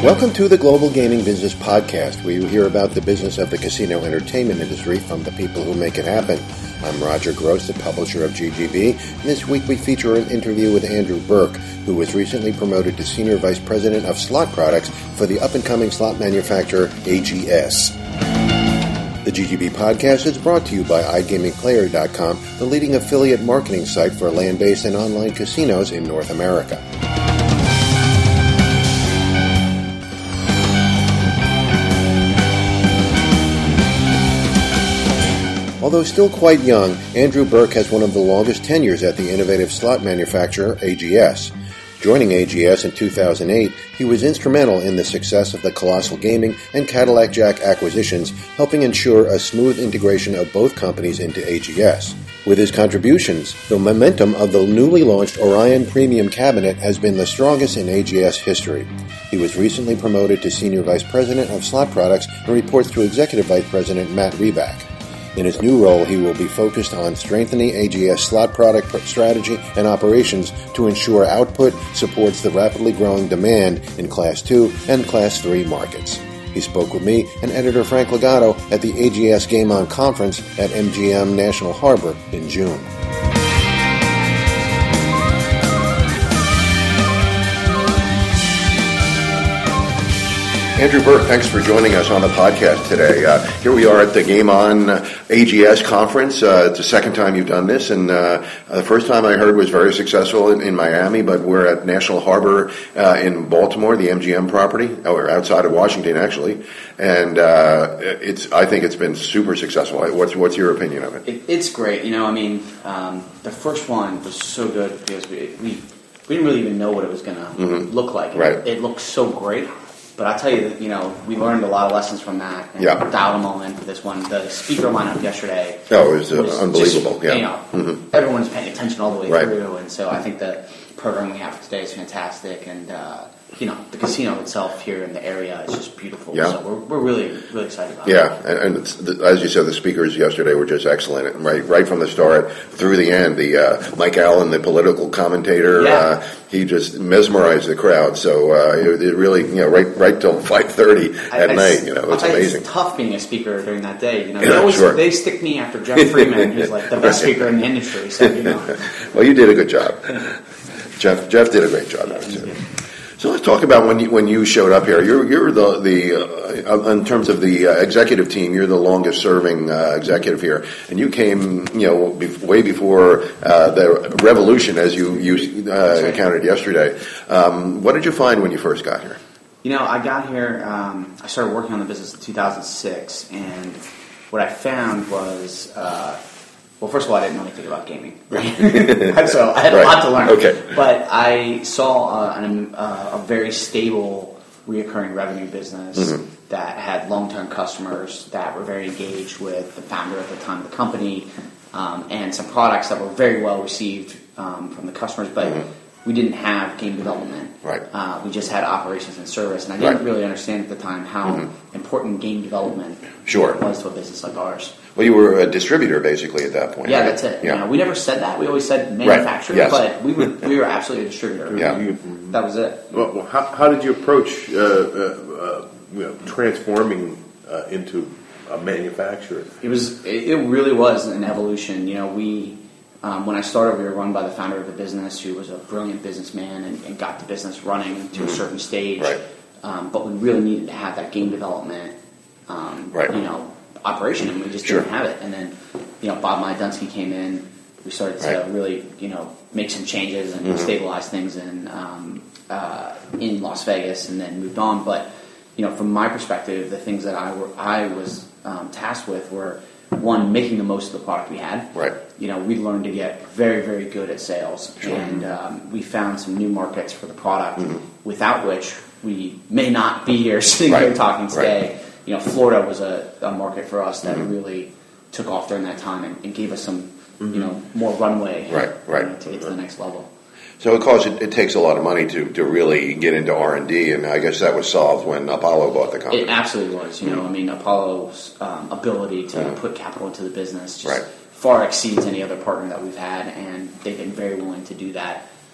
Welcome to the Global Gaming Business Podcast, where you hear about the business of the casino entertainment industry from the people who make it happen. I'm Roger Gross, the publisher of GGB, and this week we feature an interview with Andrew Burke, who was recently promoted to Senior Vice President of Slot Products for the up-and-coming slot manufacturer AGS. The GGB Podcast is brought to you by iGamingPlayer.com, the leading affiliate marketing site for land-based and online casinos in North America. Although still quite young, Andrew Burke has one of the longest tenures at the innovative slot manufacturer AGS. Joining AGS in 2008, he was instrumental in the success of the Colossal Gaming and Cadillac Jack acquisitions, helping ensure a smooth integration of both companies into AGS. With his contributions, the momentum of the newly launched Orion Premium Cabinet has been the strongest in AGS history. He was recently promoted to Senior Vice President of Slot Products and reports to Executive Vice President Matt Reback. In his new role, he will be focused on strengthening AGS slot product strategy and operations to ensure output supports the rapidly growing demand in Class 2 and Class 3 markets. He spoke with me and editor Frank Legato at the AGS Game On conference at MGM National Harbor in June. Andrew Burke, thanks for joining us on the podcast today. Here we are at the Game On AGS conference. It's the second time you've done this, and the first time I heard was very successful in Miami, but we're at National Harbor in Baltimore, the MGM property, or outside of Washington, actually. And I think it's been super successful. What's your opinion of it? It's great. The first one was so good because we didn't really even know what it was going to look like. Right. It looked so great. But I'll tell you that, we learned a lot of lessons from that and dialed them all in for this one. The speaker lineup yesterday was unbelievable. Just, everyone's paying attention all the way through, and so I think the program we have today is fantastic, and the casino itself here in the area is just beautiful. Yeah. So we're really, really excited about it. Yeah, and as you said, the speakers yesterday were just excellent. Right from the start through the end. The Mike Allen, the political commentator, he just mesmerized the crowd. So it really, right till 5:30 at night. It's amazing. It's tough being a speaker during that day. They stick me after Jeff Freeman, who's like the best speaker in the industry. So Well, you did a good job. Jeff did a great job. So let's talk about when you showed up here. You're the in terms of the executive team, you're the longest serving executive here, and you came way before the revolution, as you encountered yesterday. What did you find when you first got here? I got here. I started working on the business in 2006, and what I found was. Well, first of all, I didn't know anything about gaming, right? So I had a lot to learn. Okay. But I saw a very stable, reoccurring revenue business that had long-term customers that were very engaged with the founder at the time of the company, and some products that were very well received from the customers, but we didn't have game development. Right. We just had operations and service, and I didn't really understand at the time how important game development was to a business like ours. Well, you were a distributor basically at that point. Yeah, right? That's it. Yeah. We never said that. We always said manufacturer, but we were absolutely a distributor. Yeah. That was it. Well, how did you approach transforming into a manufacturer? It really was an evolution. When I started, we were run by the founder of the business, who was a brilliant businessman and got the business running to a certain stage. Right. But we really needed to have that game development, operation, and we just didn't have it. And then, Bob Maidunsky came in. We started to really, make some changes and stabilize things in Las Vegas, and then moved on. But, from my perspective, the things that I was tasked with were, one, making the most of the product we had. Right. We learned to get very, very good at sales, and we found some new markets for the product, without which we may not be here sitting here talking today. Florida was a market for us that really took off during that time and gave us some, more runway to get to the next level. So, of course, it takes a lot of money to really get into R&D, and I guess that was solved when Apollo bought the company. It absolutely was. Apollo's ability to put capital into the business just far exceeds any other partner that we've had, and they've been very willing to do that.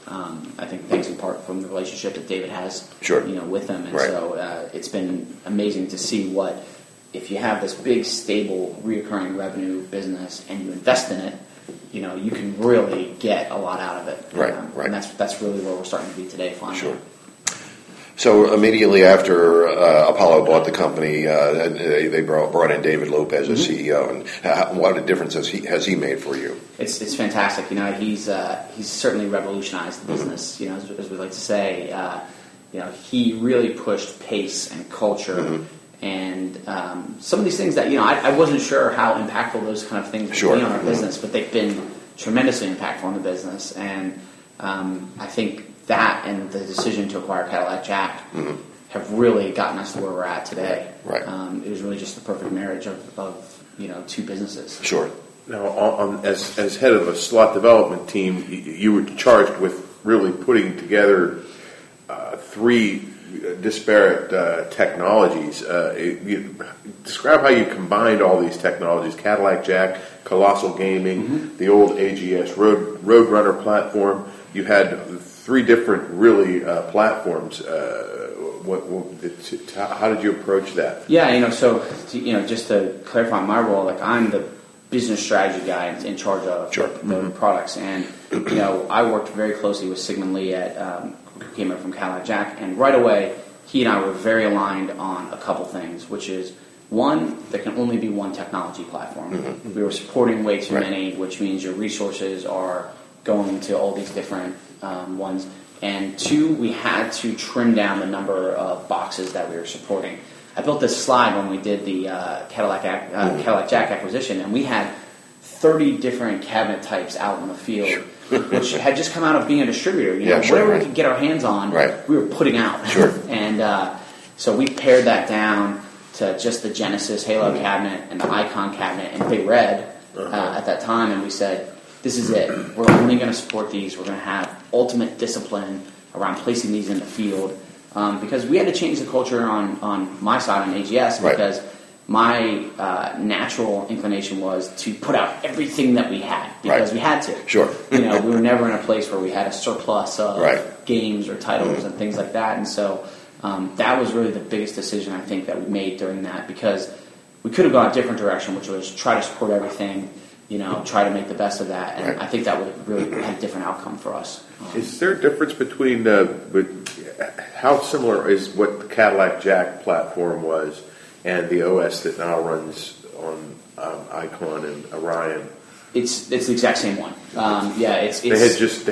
I think thanks in part from the relationship that David has, Sure. with them, and Right. so it's been amazing to see what if you have this big, stable, reoccurring revenue business and you invest in it, you can really get a lot out of it. Right, right. And that's really where we're starting to be today, finally. Sure. So immediately after Apollo bought the company, they brought in David Lopez as CEO, and what a difference has he made for you? It's fantastic. He's certainly revolutionized the business. As we like to say, he really pushed pace and culture, and some of these things that I wasn't sure how impactful those kind of things would be on our business, but they've been tremendously impactful on the business, and I think that and the decision to acquire Cadillac Jack have really gotten us to where we're at today. Right. It was really just the perfect marriage of two businesses. Sure. Now, as head of a slot development team, you were charged with really putting together three disparate technologies. Describe how you combined all these technologies: Cadillac Jack, Colossal Gaming, the old AGS Roadrunner platform. You had three different really platforms. How did you approach that? Yeah, so just to clarify my role, I'm the business strategy guy in charge of the products, and I worked very closely with Sigmund Lee who came in from Cadillac Jack, and right away he and I were very aligned on a couple things, which is one, there can only be one technology platform. We were supporting way too many, which means your resources are going to all these different ones. And two, we had to trim down the number of boxes that we were supporting. I built this slide when we did the Cadillac Jack acquisition, and we had 30 different cabinet types out in the field, which had just come out of being a distributor. Whatever we could get our hands on, we were putting out. Sure. And so we pared that down to just the Genesis Halo cabinet and the Icon cabinet and Big Red at that time, and we said, this is it. We're only going to support these. We're going to have ultimate discipline around placing these in the field, because we had to change the culture on my side on AGS, because my natural inclination was to put out everything that we had, because we had to. Sure. We were never in a place where we had a surplus of games or titles and things like that, and so that was really the biggest decision I think that we made during that, because we could have gone a different direction, which was try to support everything, try to make the best of that, and I think that would have really had a different outcome for us. Is there a difference between how similar is what the Cadillac Jack platform was and the OS that now runs on Icon and Orion? It's the exact same one. It's they had just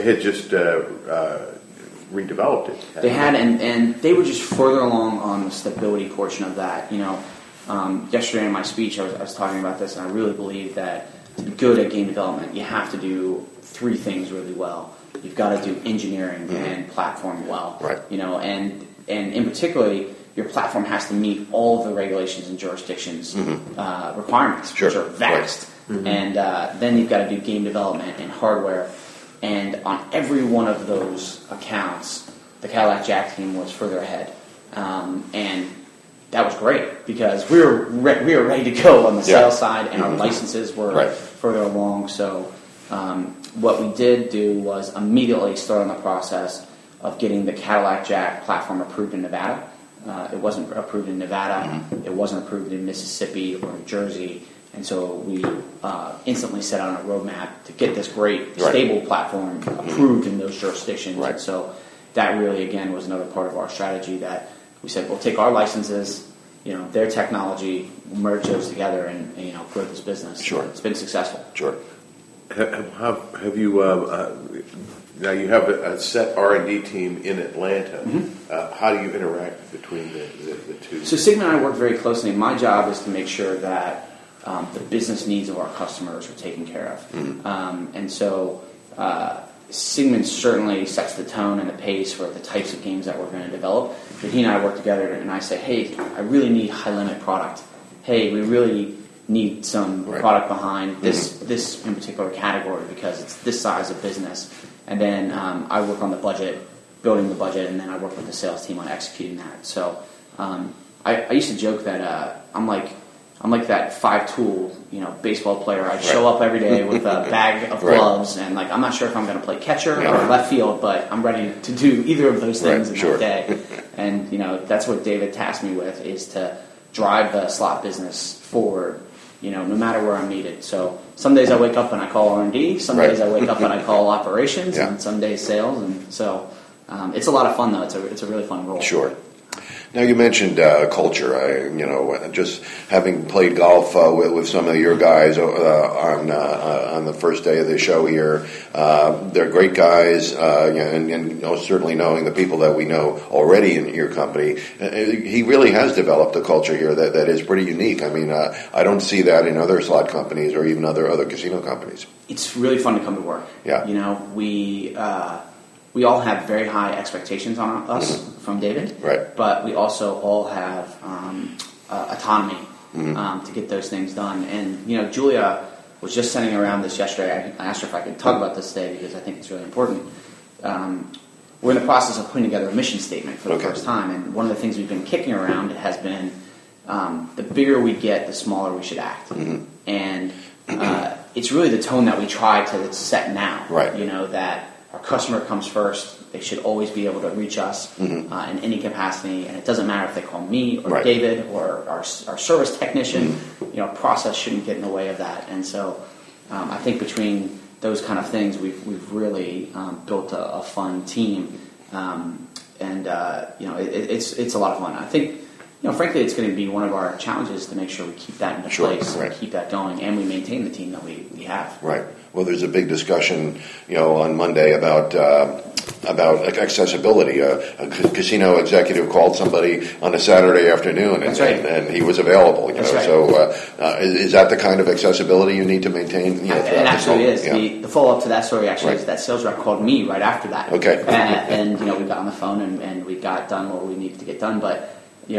redeveloped it. They had, and they were just further along on the stability portion of that. Yesterday in my speech, I was talking about this, and I really believe that to be good at game development, you have to do three things really well. You've got to do engineering and platform well. And in particular, your platform has to meet all of the regulations and jurisdictions requirements, which are vast. And then you've got to do game development and hardware. And on every one of those accounts, the Cadillac Jack team was further ahead. And that was great, because we were ready to go on the sales side, and our licenses were further along. So what we did do was immediately start on the process of getting the Cadillac Jack platform approved in Nevada. It wasn't approved in Nevada. It wasn't approved in Mississippi or New Jersey. And so we instantly set out on a roadmap to get this great, stable platform approved in those jurisdictions. And so that really, again, was another part of our strategy, that we said, we'll take our licenses, their technology, merge those together, and grow this business. Sure. It's been successful. Sure. Have you now you have a set R&D team in Atlanta? How do you interact between the two? So Sigmund and I work very closely. My job is to make sure that the business needs of our customers are taken care of. And so Sigmund certainly sets the tone and the pace for the types of games that we're going to develop. But he and I work together, and I say, hey, I really need high-limit product. Hey, we really need some product behind this in particular category, because it's this size of business. And then I work on the budget, building the budget, and then I work with the sales team on executing that. So I used to joke that I'm like I'm like that 5-tool, baseball player. I show up every day with a bag of gloves, and like I'm not sure if I'm going to play catcher or left field, but I'm ready to do either of those things in that day. And that's what David tasked me with, is to drive the slot business forward. No matter where I'm needed. So some days I wake up and I call R&D. Some days I wake up and I call operations, and some days sales. And so it's a lot of fun, though. It's a really fun role. Sure. Now you mentioned culture. Just having played golf with some of your guys on the first day of the show here, they're great guys, and certainly knowing the people that we know already in your company, he really has developed a culture here that is pretty unique. I mean, I don't see that in other slot companies or even other casino companies. It's really fun to come to work. Yeah. We all have very high expectations on us from David, right? But we also all have autonomy to get those things done. And Julia was just sending around this yesterday. I asked her if I could talk about this today because I think it's really important. We're in the process of putting together a mission statement for the first time, and one of the things we've been kicking around has been the bigger we get, the smaller we should act, and it's really the tone that we try to set now. Right. That our customer comes first. They should always be able to reach us in any capacity, and it doesn't matter if they call me or David or our service technician. Process shouldn't get in the way of that. And so, I think between those kind of things, we've really built a fun team, it's a lot of fun. I think, frankly, it's going to be one of our challenges to make sure we keep that into place, and keep that going, and we maintain the team that we have. Right. Well, there's a big discussion, on Monday about accessibility. A casino executive called somebody on a Saturday afternoon, and he was available. That's right. So, is that the kind of accessibility you need to maintain? It actually is. The follow-up to that story is that sales rep called me right after that. Okay. And we got on the phone and we got done what we needed to get done. But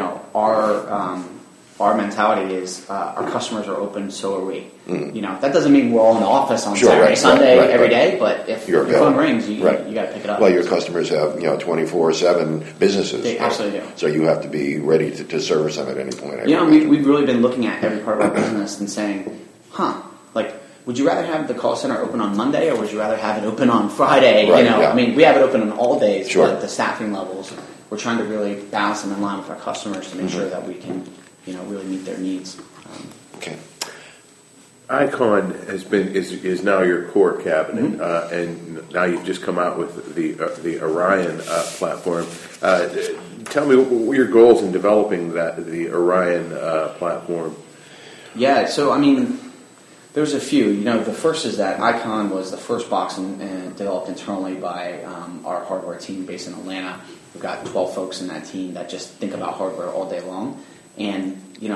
our mentality is our customers are open, so are we. That doesn't mean we're all in the office on Saturday, Sunday, every day, but if your phone rings, you got to pick it up. Well, your customers have 24/7 businesses. They absolutely do. So you have to be ready to service them at any point. We've really been looking at every part of our business and saying, would you rather have the call center open on Monday, or would you rather have it open on Friday? Right, I mean, we have it open on all days, Sure. but the staffing levels, we're trying to really balance them in line with our customers to make sure that we can really meet their needs. Okay. Icon is now your core cabinet, and now you've just come out with the Orion platform. Tell me, what were your goals in developing the Orion platform? Yeah, so I mean, there's a few. The first is that Icon was the first box and developed internally by our hardware team based in Atlanta. We've got 12 folks in that team that just think about hardware all day long. And,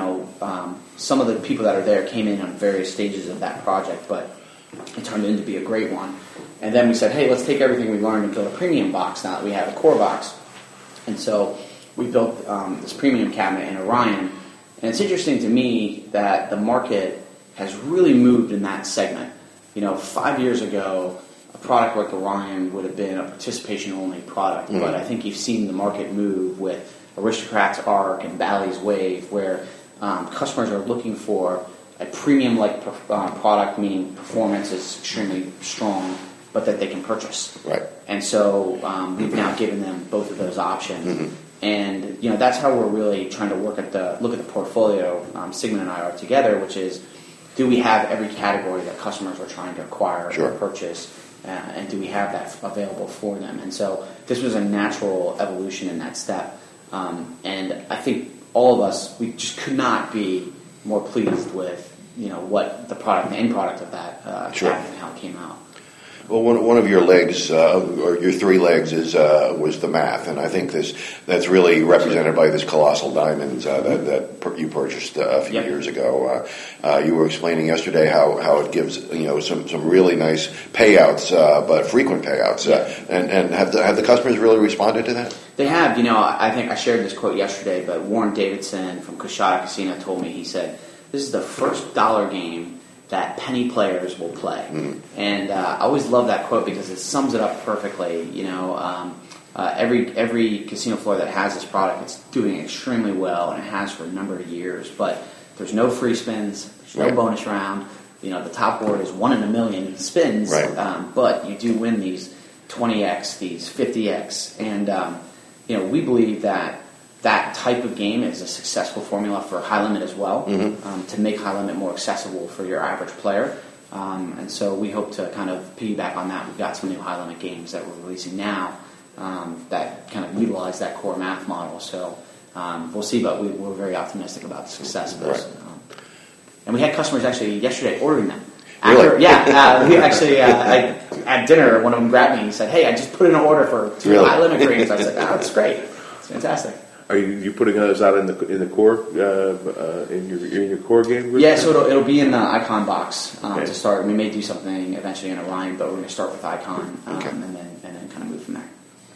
some of the people that are there came in on various stages of that project, but it turned into be a great one. And then we said, hey, let's take everything we learned and build a premium box now that we have a core box. And so we built this premium cabinet in Orion. And it's interesting to me that the market has really moved in that segment. 5 years ago, a product like Orion would have been a participation-only product, but I think you've seen the market move with Aristocrat's Arc and Bally's Wave, where customers are looking for a premium-like product, meaning performance is extremely strong, but that they can purchase. Right. And so we've now given them both of those options. And that's how we're really trying to look at the portfolio. Sigmund and I are together, which is, do we have every category that customers are trying to acquire or purchase, and do we have that available for them? And so this was a natural evolution in that step. And I think all of us, we just could not be more pleased with what the end product of that cabinet and how it came out. Well, one of your legs, or your three legs, was the math, and I think that's really represented by this colossal diamonds that you purchased a few years ago. You were explaining yesterday how it gives some really nice payouts, but frequent payouts. And have the customers really responded to that? They have. I think I shared this quote yesterday, but Warren Davidson from Coshada Casino told me, he said, "This is the first dollar game that penny players will play." And I always love that quote because it sums it up perfectly. Every casino floor that has this product, it's doing extremely well, and it has for a number of years. But there's no free spins, there's no bonus round. The top board is 1 in a million spins, but you do win these 20x, these 50x, and we believe that type of game is a successful formula for high limit as well, to make high limit more accessible for your average player. And so we hope to kind of piggyback on that. We've got some new high limit games that we're releasing now that kind of utilize that core math model. So we'll see, but we're very optimistic about the success of those. And we had customers actually yesterday ordering them. Really? Yeah. We actually, at dinner, one of them grabbed me and he said, "Hey, I just put in an order for 2 high limit games." I was like, "Oh, that's great. It's fantastic." Are you putting those out in the core in your core game group? Yeah, so it'll be in the Icon box to start. We may do something eventually in Orion, but we're going to start with Icon and then kind of move from there.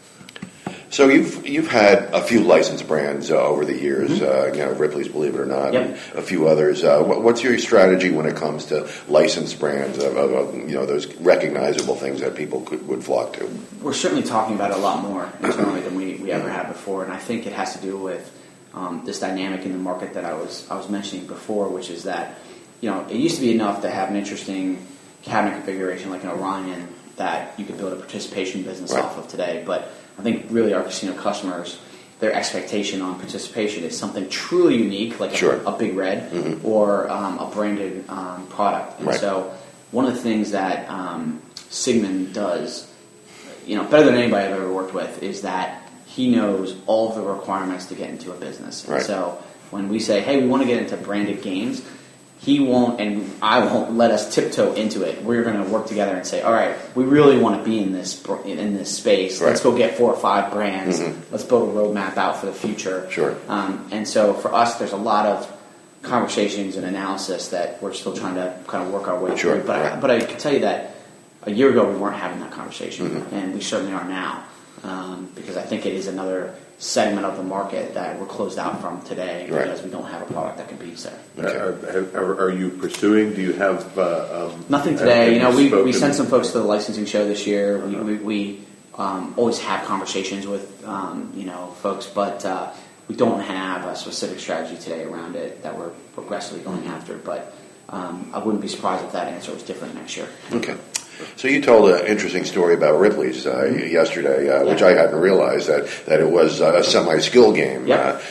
So you've had a few licensed brands over the years, Ripley's, believe it or not, and a few others. What's your strategy when it comes to licensed brands, those recognizable things that people would flock to? We're certainly talking about it a lot more internally than we ever had before, and I think it has to do with this dynamic in the market that I was mentioning before, which is that it used to be enough to have an interesting cabinet configuration like an Orion that you could build a participation business off of today, but I think really our casino customers, their expectation on participation is something truly unique, like a Big Red or a branded product. And so one of the things that Sigmund does, better than anybody I've ever worked with, is that he knows all of the requirements to get into a business. And so when we say, hey, we want to get into branded games, he won't, and I won't let us tiptoe into it. We're going to work together and say, all right, we really want to be in this space. Let's go get 4 or 5 brands. Let's build a roadmap out for the future. And so for us, there's a lot of conversations and analysis that we're still trying to kind of work our way through. But I can tell you that a year ago we weren't having that conversation, and we certainly are now, because I think it is another segment of the market that we're closed out from today because we don't have a product that competes there. Are you pursuing? Do you have nothing today? We sent some folks to the licensing show this year. We always have conversations with folks, but we don't have a specific strategy today around it that we're progressively going after. But I wouldn't be surprised if that answer was different next year. Okay. So you told an interesting story about Ripley's yesterday, which I hadn't realized that it was a semi-skill game.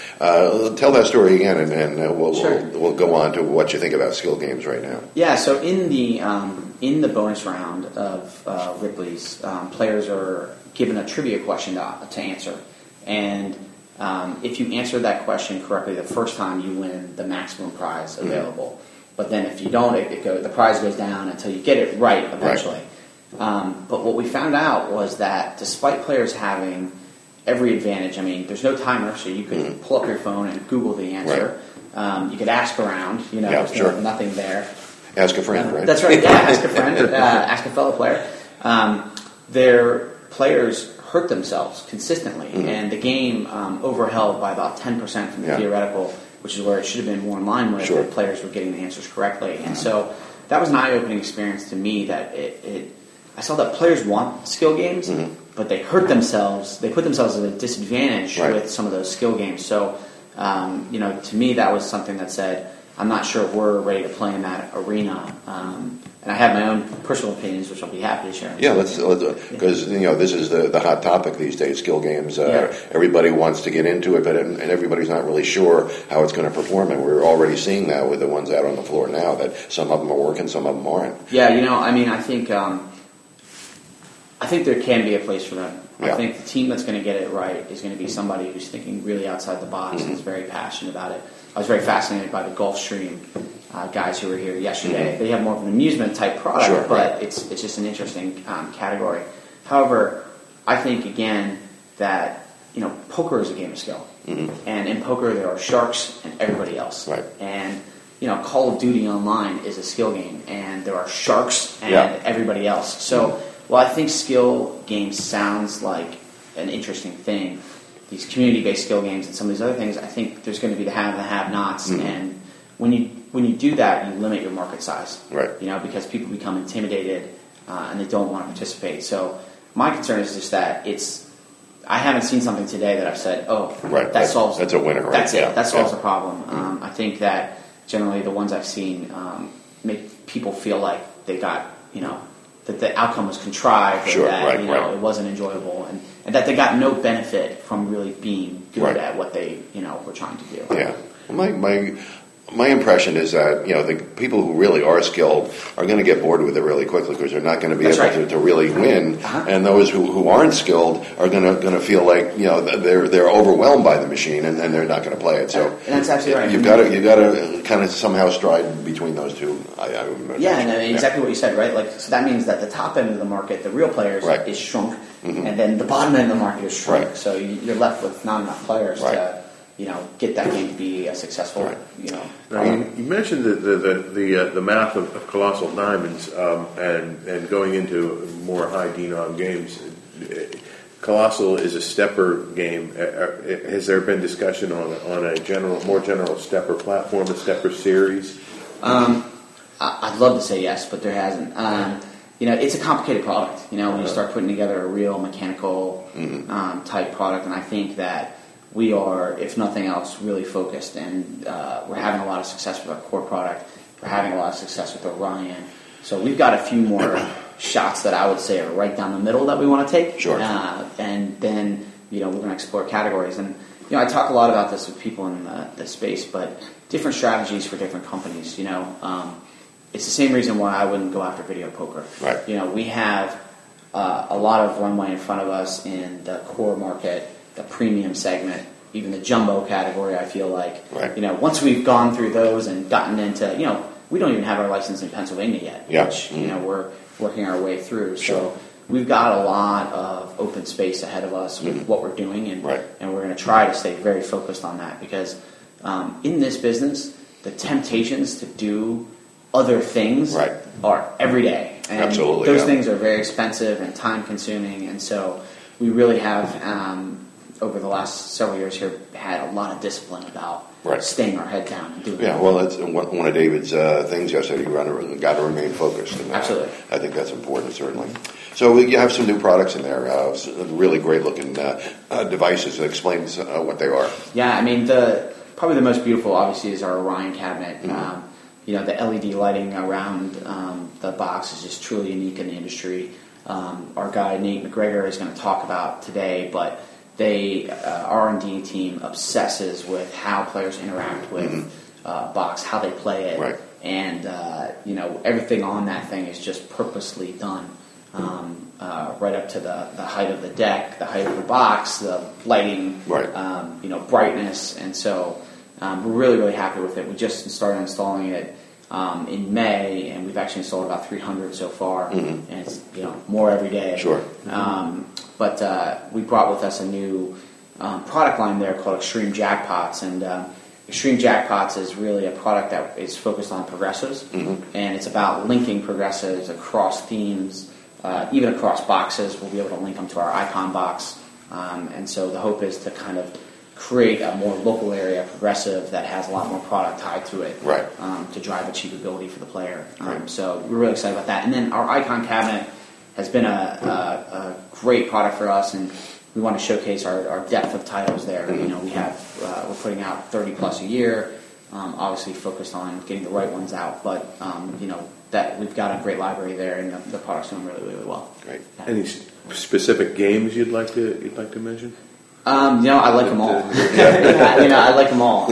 Tell that story again, and we'll go on to what you think about skill games right now. Yeah. So in the bonus round of Ripley's, players are given a trivia question to answer, and if you answer that question correctly the first time, you win the maximum prize available. But then if you don't, the prize goes down until you get it right eventually. But what we found out was that despite players having every advantage, there's no timer, so you could pull up your phone and Google the answer. You could ask around, there's nothing there. Ask a friend, right? That's right, ask a friend, ask a fellow player. Their players hurt themselves consistently, and the game overheld by about 10% from the theoretical, which is where it should have been more in line with if players were getting the answers correctly. And so that was an eye-opening experience to me that I saw that players want skill games, but they hurt themselves. They put themselves at a disadvantage with some of those skill games. So, to me, that was something that said, I'm not sure if we're ready to play in that arena. And I have my own personal opinions, which I'll be happy to share. Yeah, let's because this is the hot topic these days. Skill games. Everybody wants to get into it, and everybody's not really sure how it's going to perform. And we're already seeing that with the ones out on the floor now. That some of them are working, some of them aren't. Yeah, I think there can be a place for them. I think the team that's going to get it right is going to be somebody who's thinking really outside the box and is very passionate about it. I was very fascinated by the Gulfstream guys who were here yesterday. They have more of an amusement type product, but it's just an interesting category. However, I think again that poker is a game of skill, and in poker there are sharks and everybody else, and Call of Duty Online is a skill game, and there are sharks and everybody else. So while I think skill games sounds like an interesting thing, these community-based skill games and some of these other things, I think there's going to be the have and the have-nots, and when you do that, you limit your market size, because people become intimidated and they don't want to participate. So my concern is just that I haven't seen something today that I've said, that solves. That's a winner, right? That's it. That solves the problem. I think that generally the ones I've seen make people feel like they got, that the outcome was contrived, Sure, that right. it wasn't enjoyable, and that they got no benefit from really being good Right. at what they were trying to do. Yeah. My impression is that the people who really are skilled are going to get bored with it really quickly because they're not going to be That's able right. to really win, Uh-huh. and those who aren't skilled are going to feel like they're overwhelmed by the machine and they're not going to play it. So And that's absolutely right. You've got to kind of somehow stride between those two. I would imagine. Yeah, and exactly what you said, right? Like, so that means that the top end of the market, the real players, Right. is shrunk, Mhm. and then the bottom end of the market is shrunk. Right. So you're left with not enough players Right. to, get that game to be a successful, Right. Now, you mentioned the math of Colossal Diamonds and going into more high denom games. Colossal is a stepper game. Has there been discussion on a more general stepper platform, a stepper series? I'd love to say yes, but there hasn't. It's a complicated product. When you start putting together a real mechanical type product, and I think that we are, if nothing else, really focused, and we're having a lot of success with our core product. We're having a lot of success with Orion. So we've got a few more shots that I would say are right down the middle that we want to take. Sure. And then, we're going to explore categories. And, I talk a lot about this with people in the space, but different strategies for different companies, It's the same reason why I wouldn't go after video poker. Right. We have a lot of runway in front of us in the core market, the premium segment, even the jumbo category, I feel like. Right. Once we've gone through those and gotten into, we don't even have our license in Pennsylvania yet, Yeah. which, we're working our way through. Sure. So we've got a lot of open space ahead of us with what we're doing, and Right. and we're going to try to stay very focused on that because in this business, the temptations to do other things Right. are every day. And Absolutely, those yeah. things are very expensive and time consuming, and so we really have, over the last several years here, had a lot of discipline about Right. staying our head down and doing Yeah, it. well, that's one of David's things yesterday. You got to remain focused. And, Absolutely. I think that's important, certainly. So you have some new products in there, really great-looking devices. Explain what they are. Yeah, I mean, probably the most beautiful, obviously, is our Orion cabinet. Mm-hmm. The LED lighting around the box is just truly unique in the industry. Our guy, Nate McGregor, is going to talk about today, but R&D team obsesses with how players interact with box, how they play it, Right. and everything on that thing is just purposely done, right up to the height of the deck, the height of the box, the lighting, Right. Brightness, and so we're really, really happy with it. We just started installing it in May, and we've actually installed about 300 so far, and it's more every day. Sure. But we brought with us a new product line there called Extreme Jackpots, and Extreme Jackpots is really a product that is focused on progressives, and it's about linking progressives across themes, even across boxes. We'll be able to link them to our icon box, and so the hope is to kind of create a more local area progressive that has a lot more product tied to it, Right. to drive achievability for the player. Right. So we're really excited about that. And then our icon cabinet has been a great product for us, and we want to showcase our depth of titles there. We're putting out 30 plus a year, obviously focused on getting the right ones out, but that we've got a great library there, and the product's doing really, really well. Great. Yeah. Any specific games you'd like to mention? I like them all. I like them all.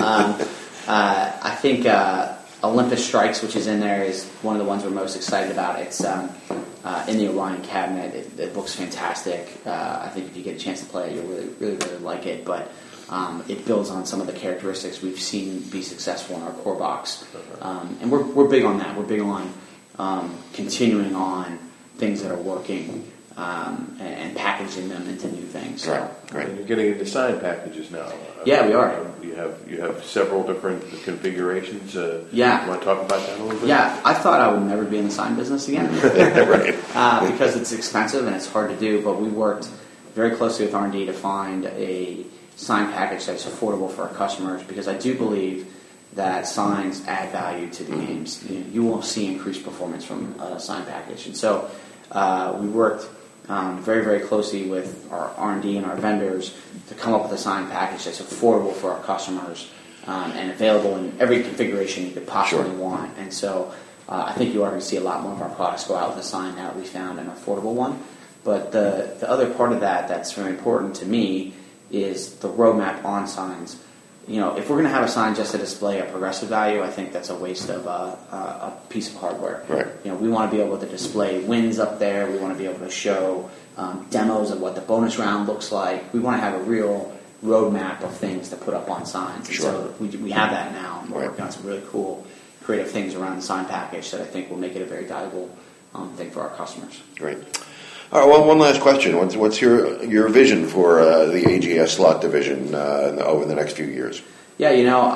I think Olympus Strikes, which is in there, is one of the ones we're most excited about. It's in the Orion cabinet. It looks fantastic. I think if you get a chance to play it, you'll really, really, really like it. But it builds on some of the characteristics we've seen be successful in our core box, and we're big on that. We're big on continuing on things that are working. And packaging them into new things. So. Right. And you're getting into sign packages now. Yeah, we are. You have several different configurations. Yeah. You want to talk about that a little bit? Yeah, I thought I would never be in the sign business again. Right. Because it's expensive and it's hard to do, but we worked very closely with R&D to find a sign package that's affordable for our customers, because I do believe that signs add value to the games. You will see increased performance from a sign package. And so we worked very, very closely with our R&D and our vendors to come up with a sign package that's affordable for our customers, and available in every configuration you could possibly want. And so I think you are going to see a lot more of our products go out with a sign now that we found an affordable one. But the other part of that that's very important to me is the roadmap on signs. If we're going to have a sign just to display a progressive value, I think that's a waste of a piece of hardware. Right. We want to be able to display wins up there. We want to be able to show demos of what the bonus round looks like. We want to have a real roadmap of things to put up on signs. And so we have that now. And we're working on some really cool, creative things around the sign package that I think will make it a very valuable thing for our customers. Great. All right, well, one last question. What's your vision for the AGS slot division over the next few years? Yeah,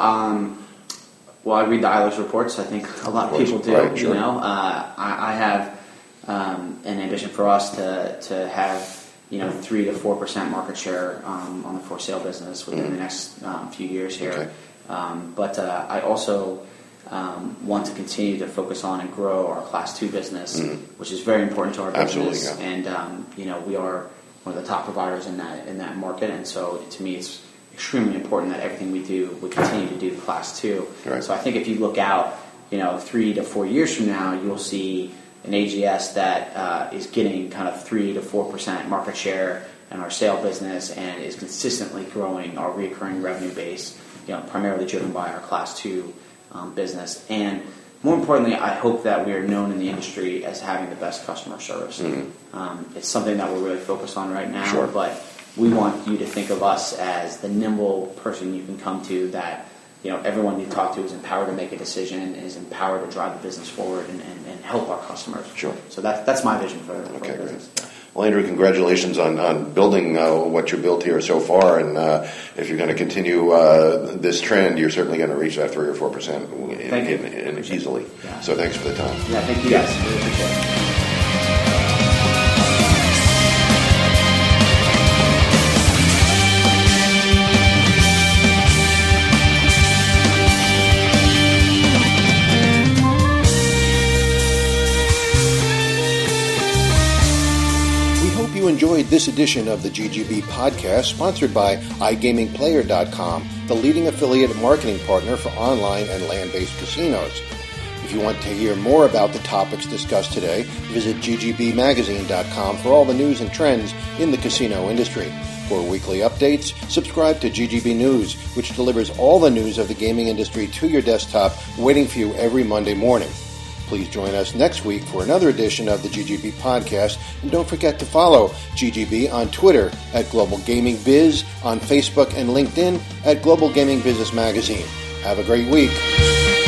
well, I read the Eilers reports. I think a lot of people do. Right, sure. I have an ambition for us to have 3 to 4% market share on the for sale business within the next few years here. Okay. But I also want to continue to focus on and grow our Class 2 business, which is very important to our business. Absolutely, yeah. And we are one of the top providers in that market, and so to me it's extremely important that everything we do, we continue to do Class 2. Right. So I think if you look out 3 to 4 years from now, you'll see an AGS that is getting kind of 3 to 4% market share in our sale business and is consistently growing our recurring revenue base, primarily driven by our Class 2 business. And more importantly, I hope that we are known in the industry as having the best customer service. It's something that we're really focused on right now, but we want you to think of us as the nimble person you can come to that everyone you talk to is empowered to make a decision and is empowered to drive the business forward and help our customers. Sure. So that's my vision for the business. Great. Well, Andrew, congratulations on building what you built here so far, and if you're going to continue this trend, you're certainly going to reach that 3 or 4% easily. Yeah. So thanks for the time. Yeah, thank you guys. Really appreciate it. You enjoyed this edition of the GGB podcast, sponsored by iGamingPlayer.com, the leading affiliate marketing partner for online and land-based casinos. If you want to hear more about the topics discussed today, visit ggbmagazine.com for all the news and trends in the casino industry. For weekly updates, subscribe to GGB News, which delivers all the news of the gaming industry to your desktop, waiting for you every Monday morning. Please join us next week for another edition of the GGB podcast, and don't forget to follow GGB on Twitter at Global Gaming Biz, on Facebook and LinkedIn at Global Gaming Business Magazine. Have a great week.